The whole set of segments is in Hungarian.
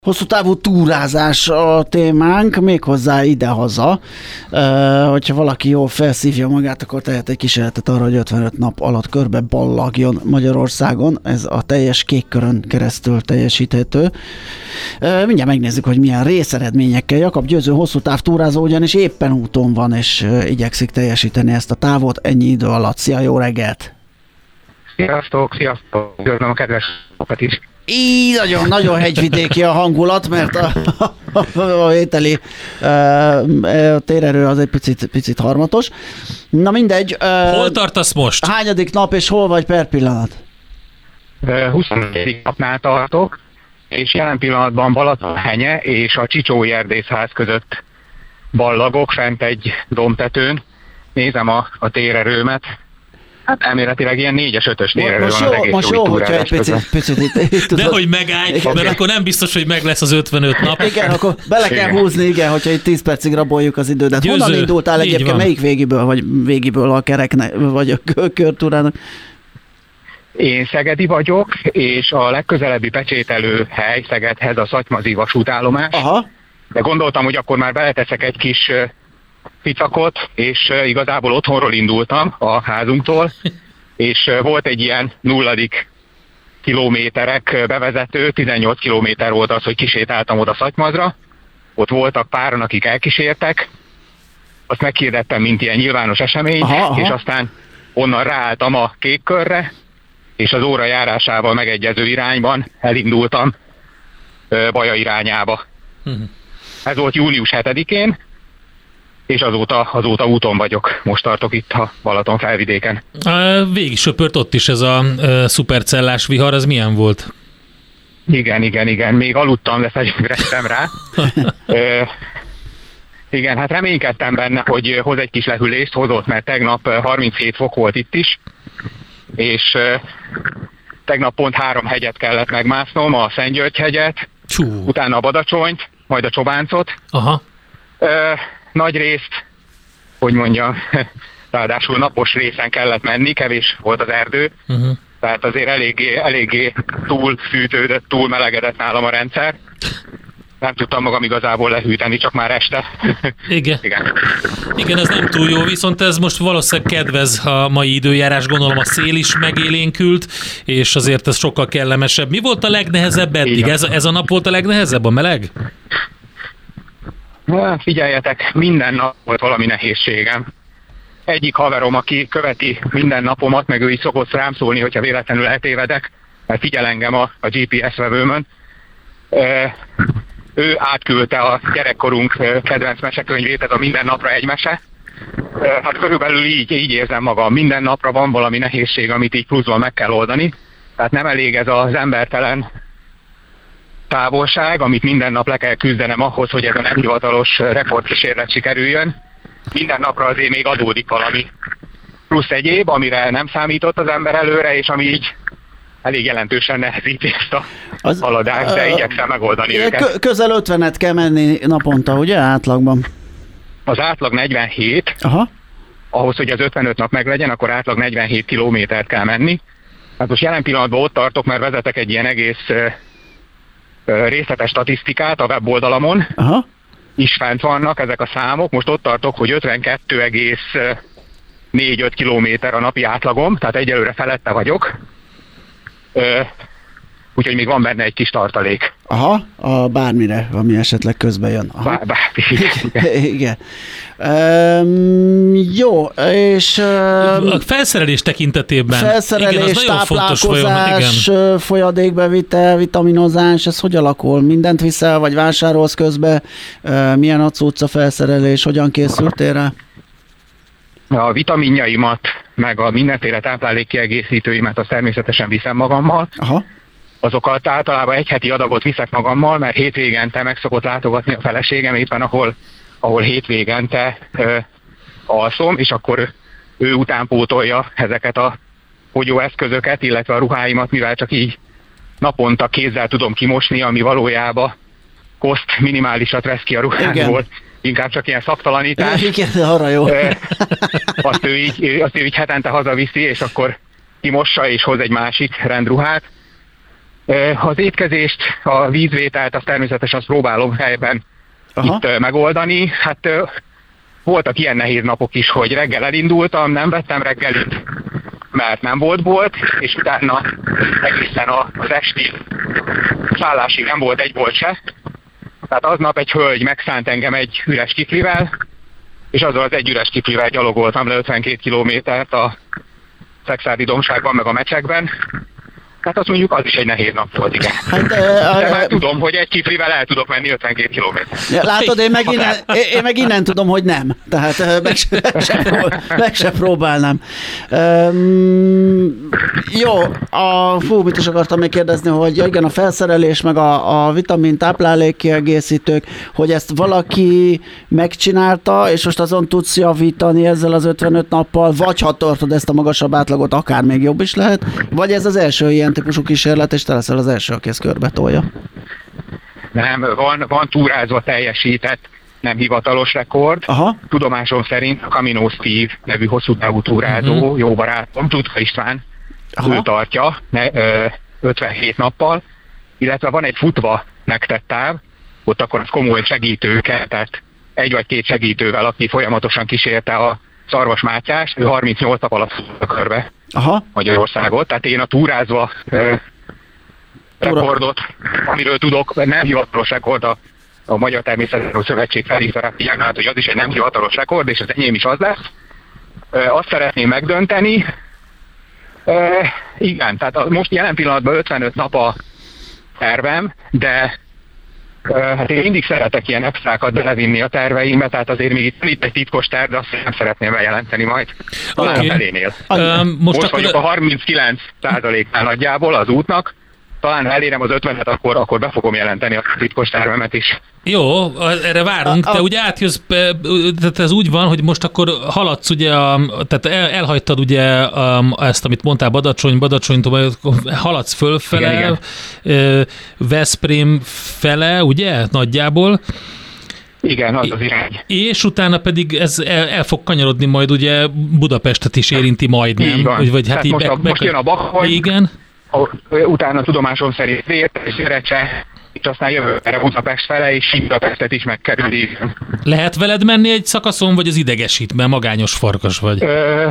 Hosszú távú túrázás a témánk, méghozzá idehaza. Hogyha valaki jól felszívja magát, akkor tehet egy kísérletet arra, hogy 55 nap alatt körbe ballagjon Magyarországon. Ez a teljes kékkörön keresztül teljesíthető. Mindjárt megnézzük, hogy milyen részeredményekkel. Jakab Győző hosszú táv túrázó ugyanis éppen úton van, és igyekszik teljesíteni ezt a távot ennyi idő alatt. Szia, jó reggelt! Sziasztok! Üdvözlöm a kedves sokat is! Így nagyon hegyvidéki a hangulat, mert a vételi térerő az egy picit harmatos. Na mindegy. Hol tartasz most? Hányadik nap és hol vagy per pillanat? 24. napnál tartok, és jelen pillanatban Balatonhenye és a Csicsói Erdészház között ballagok fent egy dombtetőn. Nézem a térerőmet. Hát elméletileg ilyen 4-es, 5-ös térerő van az egész most jó, hogyha egy picit itt tudod. Nehogy megállj, mert akkor nem biztos, hogy meg lesz az 55 nap. Igen, akkor bele kell húzni, igen, hogyha itt 10 percig raboljuk az idődet. Győző, honnan indultál egyébként, melyik végiből a kereknek, vagy a körtúrának? Én szegedi vagyok, és a legközelebbi pecsételő hely Szegedhez a Szatymazi vasútállomás. Aha. De gondoltam, hogy akkor már beleteszek egy kis picakot, és igazából otthonról indultam a házunktól, és volt egy ilyen 0. kilométerek bevezető, 18 kilométer volt az, hogy kisétáltam oda Szatymazra, ott voltak páran, akik elkísértek, azt meghirdettem, mint ilyen nyilvános esemény, és aztán onnan ráálltam a kékkörre, és az óra járásával megegyező irányban elindultam Baja irányába. Ez volt június 7-én, és azóta úton vagyok. Most tartok itt a Balaton felvidéken. Végig söpört ott is ez a szupercellás vihar, ez milyen volt? Igen. Még aludtam, de felébredtem rá. Igen, hát reménykedtem benne, hogy hoz egy kis lehűlést, hozott, mert tegnap 37 fok volt itt is, és tegnap pont 3 hegyet kellett megmásznom, a Szentgyörgy-hegyet, utána a Badacsonyt, majd a Csobáncot. Aha. Nagy részt, hogy mondjam, ráadásul napos részen kellett menni, kevés volt az erdő, tehát azért eléggé túl fűtődött, túl melegedett nálam a rendszer. Nem tudtam magam igazából lehűteni, csak már este. Igen, ez nem túl jó, viszont ez most valószínűleg kedvez a mai időjárás, gondolom a szél is megélénkült, és azért ez sokkal kellemesebb. Mi volt a legnehezebb eddig? Ez a nap volt a legnehezebb, a meleg? Figyeljetek, minden nap volt valami nehézségem. Egyik haverom, aki követi minden napomat, meg ő is szokott rám szólni, hogyha véletlenül eltévedek, mert figyel engem a GPS vevőmön. Ő átküldte a gyerekkorunk kedvenc mesekönyvét, ez a Minden napra egy mese. Hát körülbelül így érzem magam. Minden napra van valami nehézség, amit így pluszban meg kell oldani. Tehát nem elég ez az embertelen távolság, amit minden nap le kell küzdenem ahhoz, hogy ez a nem hivatalos rekordkísérlet sikerüljön. Minden napra azért még adódik valami plusz egyéb, amire nem számított az ember előre, és ami így elég jelentősen nehezíti ezt a haladást, de igyekszem megoldani őket. Közel 50-et kell menni naponta, ugye, átlagban? Az átlag 47. Aha. Ahhoz, hogy az 55 nap meglegyen, akkor átlag 47 kilométert kell menni. Hát most jelen pillanatban ott tartok, mert vezetek egy ilyen egész részletes statisztikát a weboldalamon. Aha. Is fent vannak ezek a számok. Most ott tartok, hogy 52,4-5 kilométer a napi átlagom, tehát egyelőre felette vagyok. Úgyhogy még van benne egy kis tartalék. Aha, bármire, ami esetleg közbe jön. Igen. Jó, és... A felszerelés tekintetében. Felszerelés, táplálkozás, folyadékbevitel, vitaminozás, ez hogy alakul? Mindent viszel, vagy vásárolsz közbe? Milyen a cucca felszerelés? Hogyan készültél rá? A vitaminjaimat, meg a mindenféle táplálékkiegészítőimet azt természetesen viszem magammal. Aha. Azokat általában egy heti adagot viszek magammal, mert hétvégente meg szokott látogatni a feleségem éppen, ahol hétvégente alszom, és akkor ő utánpótolja ezeket a fogyóeszközöket, illetve a ruháimat, mivel csak így naponta kézzel tudom kimosni, ami valójában koszt minimálisat vesz ki a ruhából. Inkább csak ilyen szaktalanítás. Igen, arra jó. Azt ő így hetente hazaviszi, és akkor kimossa és hoz egy másik rendruhát. Az étkezést, a vízvételt, azt természetesen azt próbálom helyben itt megoldani. Hát voltak ilyen nehéz napok is, hogy reggel elindultam, nem vettem reggelit, mert nem volt bolt, és utána egészen az esti szállásig nem volt egy bolt se. Tehát aznap egy hölgy megszánt engem egy üres kiflivel, és azzal az egy üres kiflivel gyalogoltam le 52 kilométert a Szekszárdi Dombságban, meg a Mecsekben. Hát azt mondjuk, az is egy nehéz nap volt, igen. Hát, de már tudom, hogy egy kiflivel el tudok menni 52 kilométert. Ja, látod, én meg innen tudom, hogy nem. Tehát meg se próbálnám. Jó, mit is akartam még kérdezni, hogy igen, a felszerelés, meg a vitamin táplálékkiegészítők, hogy ezt valaki megcsinálta, és most azon tudsz javítani ezzel az 55 nappal, vagy ha tartod ezt a magasabb átlagot, akár még jobb is lehet, vagy ez az első ilyen típusú kísérlet, és te leszel az első, aki ezt körbe tolja? Nem, van túrázva teljesített, nem hivatalos rekord. Aha. Tudomásom szerint a Camino Steve nevű hosszú távú túrázó, jó barátom, Tutka István, ő tartja 57 nappal, illetve van egy futva megtett táv, ott akkor az komoly segítőket, tehát egy vagy két segítővel, aki folyamatosan kísérte a Szarvas Mátyás, ő 38 nap alatt futott a körbe Magyarországot, tehát én a túrázva rekordot, amiről tudok, nem hivatalos rekord, a Magyar Természettudományi Szövetség felhívta rá figyelmet, hogy az is egy nem hivatalos rekord, és az enyém is az lesz. Azt szeretném megdönteni. Igen, tehát most jelen pillanatban 55 nap a tervem, de hát én mindig szeretek ilyen extrákat belevinni a terveimbe, tehát azért még itt egy titkos terv, de azt nem szeretném bejelenteni majd. Talán a felénél. Most vagyok a 39%-nál nagyjából az útnak, talán ha elérem az 50-et, akkor be fogom jelenteni a titkos tervemet is. Jó, erre várunk. Te ugye átjössz, tehát ez úgy van, hogy most akkor haladsz ugye, tehát elhagytad ugye ezt, amit mondtál Badacsonytól, haladsz fölfele, igen. Veszprém fele, ugye, nagyjából. Igen, az az irány. És utána pedig ez el fog kanyarodni majd, ugye Budapestet is érinti majdnem. Így van. Vagy hát most jön a Bakony. Igen. Utána tudomásom szerint Vért és Gerecse, és aztán jövőre Budapest fele, és Budapestet is megkerüli. Lehet veled menni egy szakaszon, vagy az idegesít, mert magányos farkas vagy?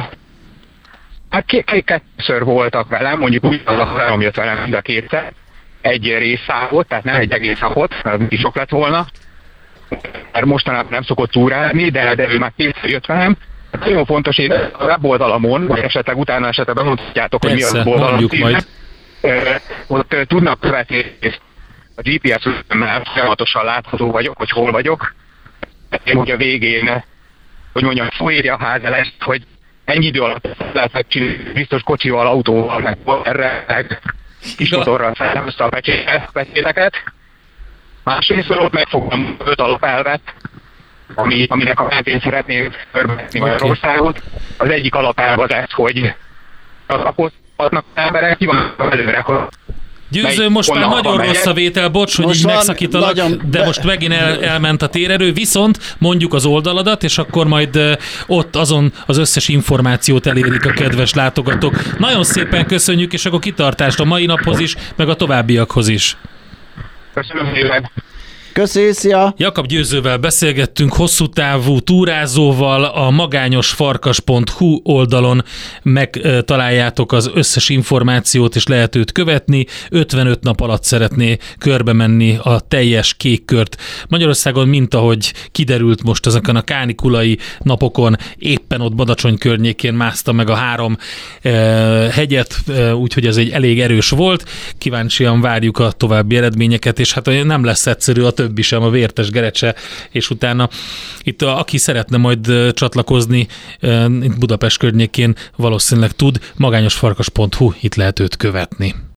Hát kétszer voltak velem, mondjuk úgy az a három jött velem mind a kétszer. Egy részszávot, tehát nem egy egész napot, az is sok lett volna. Mert mostanában nem szokott túrázni, de ő már kétszer jött velem. Nagyon fontos, hogy a weboldalamon, vagy esetleg utána bemutatjátok, hogy mi az oldalon címe. Ott tudnak követni a GPS-emmel folyamatosan látható vagyok, hogy hol vagyok. Én ugye a végén, hogy mondjam, szóírja a házelest, hogy ennyi idő alatt lehet megcsinálni, biztos kocsival, autóval, meg erre, meg kis motorral szedem össze a pecséteket. Másrészt ott megfogom 5 alapelvet, aminek a mentén szeretném körbevetni Magyarországot. Az egyik alapelv az ez, hogy az emberek ki vannak előre, akkor Győző, most már nagyon rossz a vétel, bocs, hogy így megszakítalak, de most megint elment a térerő, viszont mondjuk az oldaladat, és akkor majd ott azon az összes információt elérik a kedves látogatók. Nagyon szépen köszönjük, és akkor kitartást a mai naphoz is, meg a továbbiakhoz is. Köszönöm szépen. Köszi, szia! Jakab Győzővel beszélgettünk, hosszú távú túrázóval, a magányosfarkas.hu oldalon megtaláljátok az összes információt, és lehet őt követni. 55 nap alatt szeretné körbe menni a teljes kékkört Magyarországon, mint ahogy kiderült most ezeken a kánikulai napokon, éppen ott Badacsony környékén mászta meg a 3 hegyet, úgyhogy ez egy elég erős volt. Kíváncsian várjuk a további eredményeket, és hát nem lesz egyszerű a többi sem, a Vértes, Gerecse, és utána itt aki szeretne majd csatlakozni itt Budapest környékén, valószínűleg tud, magányosfarkas.hu, itt lehet őt követni.